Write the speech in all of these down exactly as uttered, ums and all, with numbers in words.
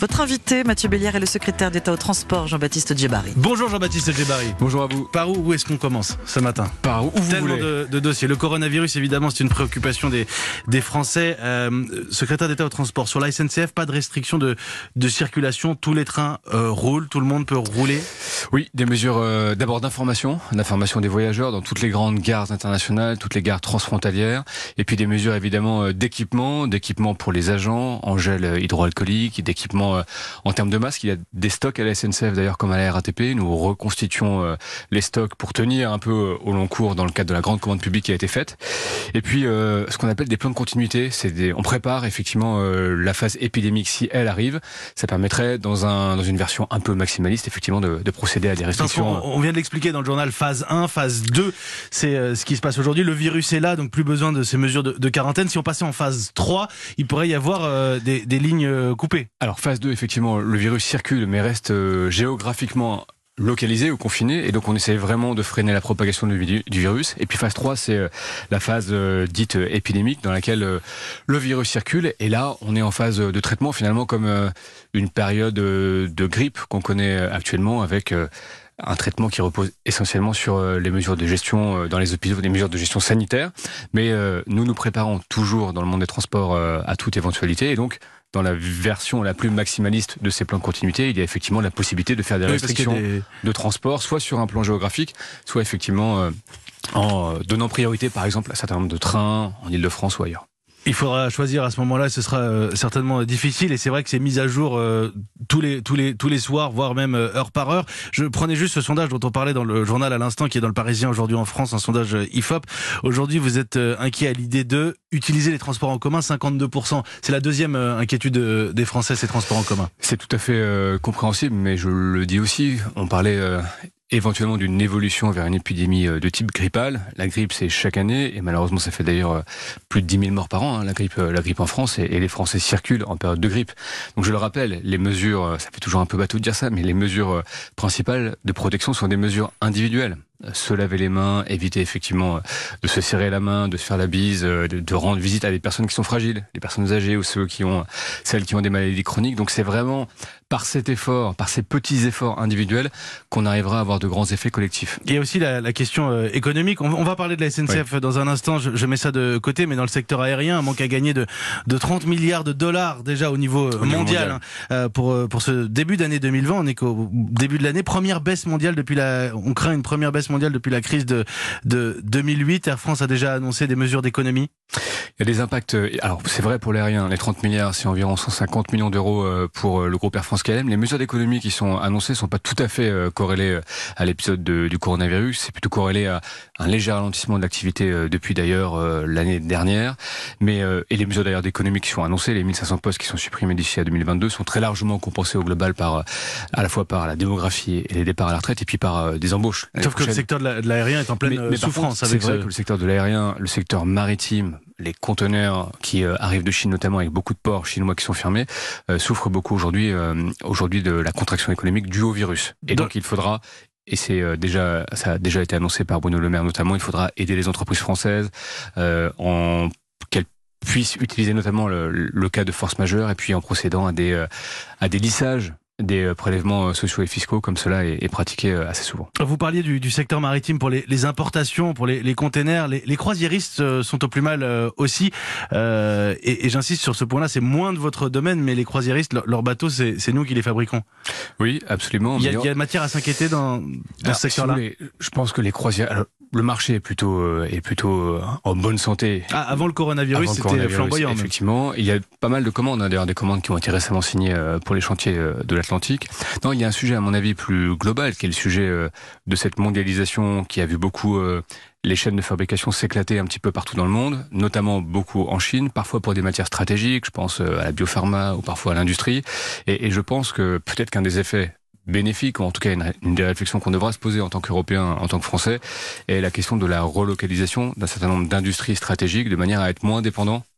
Votre invité, Mathieu Bellière, est le secrétaire d'État au transport, Jean-Baptiste Djebari. Bonjour Jean-Baptiste Djebari. Bonjour à vous. Par où, où est-ce qu'on commence ce matin? Par où, où vous Tellement voulez. de, de dossiers. Le coronavirus, évidemment, c'est une préoccupation des, des Français. Euh, secrétaire d'État au transport, sur la S N C F, pas de restriction de, de circulation. Tous les trains euh, roulent, tout le monde peut rouler. Oui, des mesures euh, d'abord d'information, d'information des voyageurs dans toutes les grandes gares internationales, toutes les gares transfrontalières, et puis des mesures évidemment euh, d'équipement, d'équipement pour les agents, en gel euh, hydroalcoolique, d'équipement euh, en termes de masques. Il y a des stocks à la S N C F d'ailleurs comme à la R A T P. Nous reconstituons euh, les stocks pour tenir un peu euh, au long cours dans le cadre de la grande commande publique qui a été faite. Et puis euh, ce qu'on appelle des plans de continuité, c'est des, on prépare effectivement euh, la phase épidémique si elle arrive. Ça permettrait dans un dans une version un peu maximaliste effectivement de, de procéder à des restrictions. On vient de l'expliquer dans le journal, phase un, phase deux, c'est euh, ce qui se passe aujourd'hui. Le virus est là, donc plus besoin de ces mesures de, de quarantaine. Si on passait en phase trois, il pourrait y avoir euh, des, des lignes euh, coupées. Alors phase deux, effectivement, le virus circule mais reste euh, géographiquement localisé ou confiné, et donc on essaie vraiment de freiner la propagation du, du virus. Et puis phase trois, c'est euh, la phase euh, dite euh, épidémique dans laquelle euh, le virus circule, et là on est en phase de traitement finalement comme euh, une période euh, de grippe qu'on connaît actuellement avec euh, un traitement qui repose essentiellement sur euh, les mesures de gestion euh, dans les hôpitaux, des mesures de gestion sanitaire, mais euh, nous nous préparons toujours dans le monde des transports euh, à toute éventualité, et donc dans la version la plus maximaliste de ces plans de continuité, il y a effectivement la possibilité de faire des Oui, restrictions des... de transport, soit sur un plan géographique, soit effectivement euh, en donnant priorité par exemple à un certain nombre de trains en Ile-de-France ou ailleurs. Il faudra choisir à ce moment-là, ce sera euh, certainement difficile, et c'est vrai que c'est mis à jour euh, tous les tous les tous les soirs, voire même euh, heure par heure. Je prenais juste ce sondage dont on parlait dans le journal à l'instant, qui est dans le Parisien aujourd'hui en France, un sondage I F O P. Aujourd'hui, vous êtes euh, inquiet à l'idée de utiliser les transports en commun, cinquante-deux pour cent. C'est la deuxième euh, inquiétude euh, des Français, ces transports en commun. C'est tout à fait euh, compréhensible, mais je le dis aussi, on parlait euh, éventuellement d'une évolution vers une épidémie de type grippal. La grippe, c'est chaque année, et malheureusement, ça fait d'ailleurs plus de dix mille morts par an, hein, la grippe, la grippe en France, et, et les Français circulent en période de grippe. Donc je le rappelle, les mesures, ça fait toujours un peu bateau de dire ça, mais les mesures principales de protection sont des mesures individuelles. Se laver les mains, éviter effectivement de se serrer la main, de se faire la bise, de, de rendre visite à des personnes qui sont fragiles, les personnes âgées ou ceux qui ont, celles qui ont des maladies chroniques. Donc c'est vraiment par cet effort, par ces petits efforts individuels qu'on arrivera à avoir de grands effets collectifs. Il y a aussi la, la question euh, économique. On, on va parler de la S N C F oui. dans un instant, je, je mets ça de côté, mais dans le secteur aérien, un manque à gagner de, de trente milliards de dollars déjà au niveau, au niveau mondial, mondial. Hein, euh, pour, pour ce début d'année deux mille vingt. On est qu'au début de l'année, première baisse mondiale depuis la, on craint une première baisse mondiale depuis la crise de, de deux mille huit. Air France a déjà annoncé des mesures d'économie. Il y a des impacts, alors c'est vrai pour l'aérien, les trente milliards, c'est environ cent cinquante millions d'euros pour le groupe Air France K L M. Les mesures d'économie qui sont annoncées ne sont pas tout à fait corrélées à l'épisode de, du coronavirus, c'est plutôt corrélé à un léger ralentissement de l'activité depuis d'ailleurs l'année dernière. Mais et les mesures d'ailleurs d'économie qui sont annoncées, les mille cinq cents postes qui sont supprimés d'ici à deux mille vingt-deux, sont très largement compensés au global par à la fois par la démographie et les départs à la retraite, et puis par des embauches. Sauf que le secteur de l'aérien est en pleine mais, mais souffrance. C'est vrai ce... que le secteur de l'aérien, le secteur maritime, les conteneurs qui euh, arrivent de Chine notamment, avec beaucoup de ports chinois qui sont fermés, euh, souffrent beaucoup aujourd'hui euh, aujourd'hui de la contraction économique due au virus. Et donc, donc il faudra, et c'est euh, déjà ça a déjà été annoncé par Bruno Le Maire notamment, il faudra aider les entreprises françaises euh, en qu'elles puissent utiliser notamment le, le cas de force majeure, et puis en procédant à des euh, à des lissages des prélèvements sociaux et fiscaux, comme cela est, est pratiqué assez souvent. Vous parliez du, du secteur maritime pour les, les importations, pour les, les containers. Les, les croisiéristes sont au plus mal aussi. Euh, et et j'insiste sur ce point-là, c'est moins de votre domaine, mais les croisiéristes, leurs leur bateaux, c'est nous qui les fabriquons. Oui, absolument. Il y a, il y a matière à s'inquiéter dans, dans alors, ce secteur-là. Si je pense que les croisières... Le marché est plutôt euh, est plutôt euh, en bonne santé. Ah, avant le coronavirus, c'était flamboyant. Effectivement, même. Il y a pas mal de commandes, hein, d'ailleurs des commandes qui ont été récemment signées euh, pour les chantiers euh, de l'Atlantique. Non, il y a un sujet à mon avis plus global, qui est le sujet euh, de cette mondialisation qui a vu beaucoup euh, les chaînes de fabrication s'éclater un petit peu partout dans le monde, notamment beaucoup en Chine, parfois pour des matières stratégiques. Je pense euh, à la biopharma ou parfois à l'industrie. Et, et je pense que peut-être qu'un des effets bénéfique, ou en tout cas une, une des réflexions qu'on devra se poser en tant qu'Européens, en tant que Français, est la question de la relocalisation d'un certain nombre d'industries stratégiques, de manière à être moins dépendant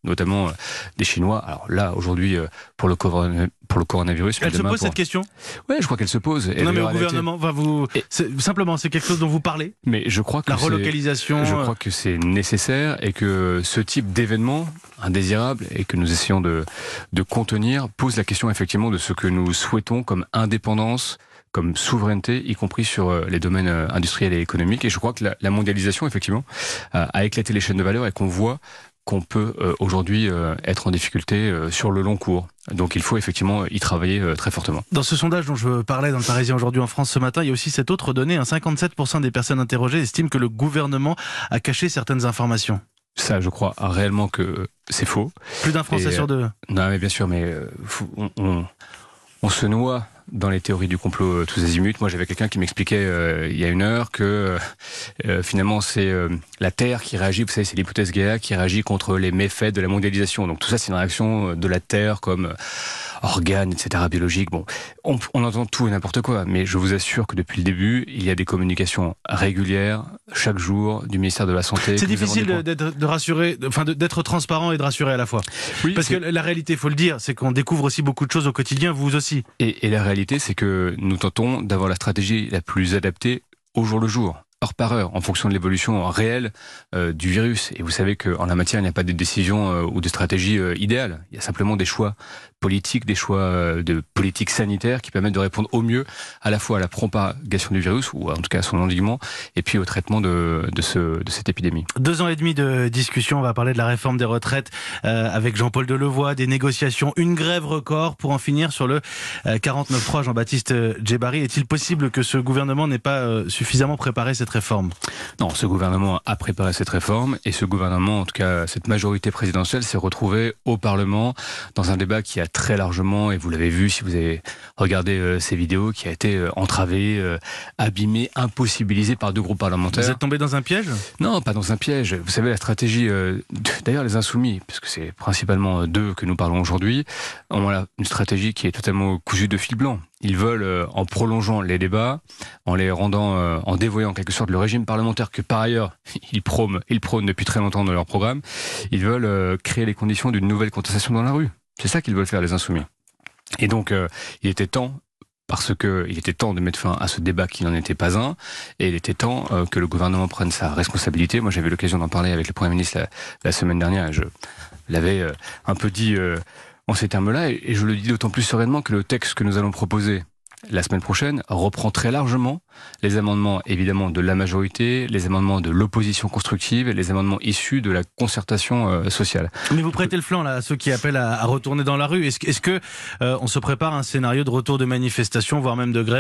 notamment euh, des Chinois. Alors là, aujourd'hui, euh, pour le corona, pour le coronavirus... Elle se pose pour... cette question ? Ouais, je crois qu'elle se pose. Et non, mais au gouvernement, va vous... Et... C'est, simplement, c'est quelque chose dont vous parlez ? Mais je crois que la relocalisation... Je crois que c'est nécessaire et que ce type d'événement indésirable et que nous essayons de, de contenir pose la question effectivement de ce que nous souhaitons comme indépendance, comme souveraineté, y compris sur les domaines industriels et économiques. Et je crois que la, la mondialisation, effectivement, a, a éclaté les chaînes de valeur et qu'on voit qu'on peut euh, aujourd'hui euh, être en difficulté euh, sur le long cours. Donc il faut effectivement y travailler euh, très fortement. Dans ce sondage dont je parlais dans le Parisien aujourd'hui en France ce matin, il y a aussi cette autre donnée, hein, cinquante-sept pour cent des personnes interrogées estiment que le gouvernement a caché certaines informations. Ça, je crois réellement que c'est faux. Plus d'un Français et, sur deux. Non, mais bien sûr, mais euh, on, on, on se noie dans les théories du complot euh, tous azimuts. Moi, j'avais quelqu'un qui m'expliquait euh, il y a une heure que euh, finalement c'est euh, la Terre qui réagit. Vous savez, c'est l'hypothèse Gaïa qui réagit contre les méfaits de la mondialisation. Donc tout ça, c'est une réaction de la Terre comme euh, organes, et cetera, biologiques. Bon, on, on entend tout et n'importe quoi, mais je vous assure que depuis le début, il y a des communications régulières chaque jour du ministère de la Santé. C'est difficile d'être, de rassurer, enfin d'être transparent et de rassurer à la fois. Oui, parce que la réalité, il faut le dire, c'est qu'on découvre aussi beaucoup de choses au quotidien, vous aussi. Et, et la réalité, c'est que nous tentons d'avoir la stratégie la plus adaptée au jour le jour, heure par heure, en fonction de l'évolution réelle euh, du virus. Et vous savez qu'en la matière, il n'y a pas de décision euh, ou de stratégie euh, idéale. Il y a simplement des choix politiques, des choix euh, de politique sanitaire qui permettent de répondre au mieux à la fois à la propagation du virus, ou en tout cas à son endiguement, et puis au traitement de, de, ce, de cette épidémie. Deux ans et demi de discussion, on va parler de la réforme des retraites euh, avec Jean-Paul Delevoye, des négociations, une grève record pour en finir sur le euh, quarante-neuf trois. Jean-Baptiste Djebbari, est-il possible que ce gouvernement n'ait pas euh, suffisamment préparé cette réforme ? Non, ce gouvernement a préparé cette réforme, et ce gouvernement, en tout cas cette majorité présidentielle, s'est retrouvée au Parlement dans un débat qui a très largement, et vous l'avez vu si vous avez regardé euh, ces vidéos, qui a été euh, entravé, euh, abîmé, impossibilisé par deux groupes parlementaires. Vous êtes tombé dans un piège ? Non, pas dans un piège. Vous savez, la stratégie, euh, d'ailleurs les Insoumis, puisque c'est principalement d'eux que nous parlons aujourd'hui, ont là une stratégie qui est totalement cousue de fil blanc. Ils veulent, euh, en prolongeant les débats, en les rendant, euh, en dévoyant en quelque sorte le régime parlementaire que par ailleurs ils prônent, ils prônent depuis très longtemps dans leur programme, ils veulent euh, créer les conditions d'une nouvelle contestation dans la rue. C'est ça qu'ils veulent faire, les Insoumis. Et donc, euh, il était temps, parce que il était temps de mettre fin à ce débat qui n'en était pas un, et il était temps euh, que le gouvernement prenne sa responsabilité. Moi, j'avais l'occasion d'en parler avec le Premier ministre la, la semaine dernière, et je l'avais euh, un peu dit euh, en ces termes-là, et, et je le dis d'autant plus sereinement que le texte que nous allons proposer la semaine prochaine reprend très largement les amendements évidemment de la majorité, les amendements de l'opposition constructive et les amendements issus de la concertation euh, sociale. Mais vous prêtez le flanc là à ceux qui appellent à, à retourner dans la rue. Est-ce, est-ce que euh, on se prépare à un scénario de retour de manifestation, voire même de grève ?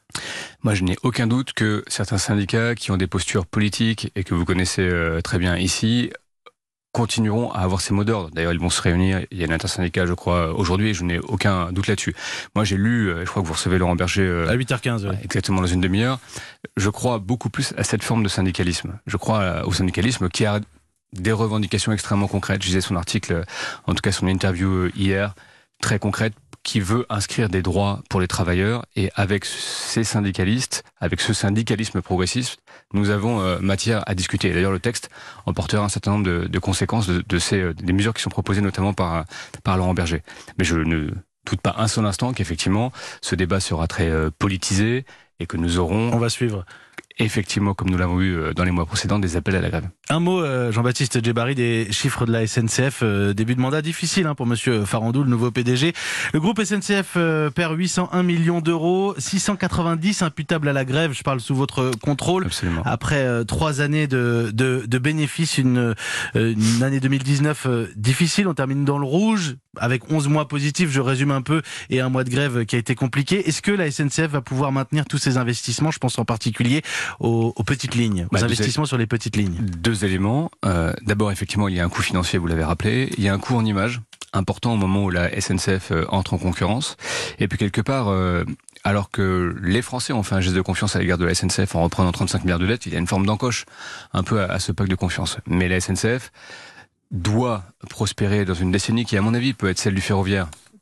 Moi, je n'ai aucun doute que certains syndicats qui ont des postures politiques et que vous connaissez euh, très bien ici continueront à avoir ces mots d'ordre. D'ailleurs, ils vont se réunir. Il y a une intersyndicat, je crois, aujourd'hui, et je n'ai aucun doute là-dessus. Moi, j'ai lu, je crois que vous recevez Laurent Berger... Euh, à huit heures quinze, oui. Exactement, dans une demi-heure. Je crois beaucoup plus à cette forme de syndicalisme. Je crois au syndicalisme qui a des revendications extrêmement concrètes. Je disais son article, en tout cas son interview hier, très concrète, qui veut inscrire des droits pour les travailleurs, et avec ces syndicalistes, avec ce syndicalisme progressiste, nous avons euh, matière à discuter. Et d'ailleurs, le texte emportera un certain nombre de, de conséquences de, de ces euh, des mesures qui sont proposées notamment par par Laurent Berger. Mais je ne doute pas un seul instant qu'effectivement ce débat sera très euh, politisé et que nous aurons. On va suivre. Effectivement, comme nous l'avons eu dans les mois précédents, des appels à la grève. Un mot, euh, Jean-Baptiste Djebbari, des chiffres de la S N C F. Euh, début de mandat difficile hein, pour Monsieur Farandou, le nouveau P D G. Le groupe S N C F euh, perd huit cent un millions d'euros, six cent quatre-vingt-dix imputables à la grève. Je parle sous votre contrôle. Absolument. Après euh, trois années de, de, de bénéfices, une, euh, une année deux mille dix-neuf euh, difficile. On termine dans le rouge avec onze mois positifs, je résume un peu, et un mois de grève qui a été compliqué. Est-ce que la S N C F va pouvoir maintenir tous ces investissements ? Je pense en particulier aux, aux petites lignes, aux bah, investissements sur les petites lignes. Deux éléments. Euh, d'abord, effectivement, il y a un coût financier, vous l'avez rappelé. Il y a un coût en image important au moment où la S N C F euh, entre en concurrence. Et puis quelque part, euh, alors que les Français ont fait un geste de confiance à l'égard de la S N C F en reprenant trente-cinq milliards de dettes, il y a une forme d'encoche un peu à, à ce pacte de confiance. Mais la S N C F doit prospérer dans une décennie qui, à mon avis, peut être celle du ferroviaire.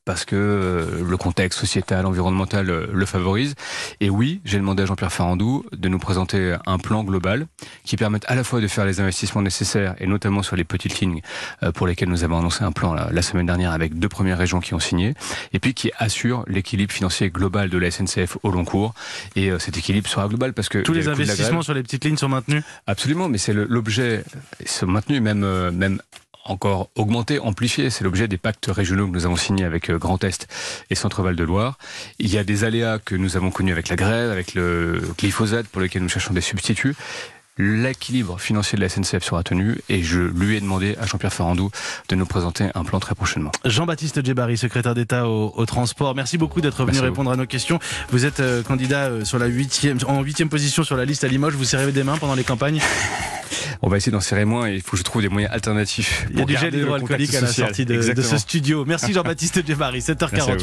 parce que euh, le contexte sociétal, environnemental euh, le favorise. Et oui, j'ai demandé à Jean-Pierre Farandou de nous présenter un plan global qui permette à la fois de faire les investissements nécessaires, et notamment sur les petites lignes euh, pour lesquelles nous avons annoncé un plan la, la semaine dernière avec deux premières régions qui ont signé, et puis qui assure l'équilibre financier global de la S N C F au long cours. Et euh, cet équilibre sera global parce que... Tous les investissements sur les petites lignes sont maintenus ? Absolument, mais c'est le, l'objet, ils sont maintenus, même, euh, même encore augmenté, amplifié. C'est l'objet des pactes régionaux que nous avons signés avec euh, Grand Est et Centre-Val de Loire. Il y a des aléas que nous avons connus avec la grève, avec le glyphosate pour lequel nous cherchons des substituts. L'équilibre financier de la S N C F sera tenu et je lui ai demandé à Jean-Pierre Farandou de nous présenter un plan très prochainement. Jean-Baptiste Djebari, secrétaire d'État au, au transport. Merci beaucoup d'être venu Merci répondre à nos questions. Vous êtes euh, candidat euh, sur la huitième, en huitième position sur la liste à Limoges. Vous serrez des mains pendant les campagnes ? On va essayer d'en serrer moins et il faut que je trouve des moyens alternatifs. Il y a du gel hydroalcoolique à la sortie de, de ce studio. Merci Jean-Baptiste Djebari, sept heures quarante.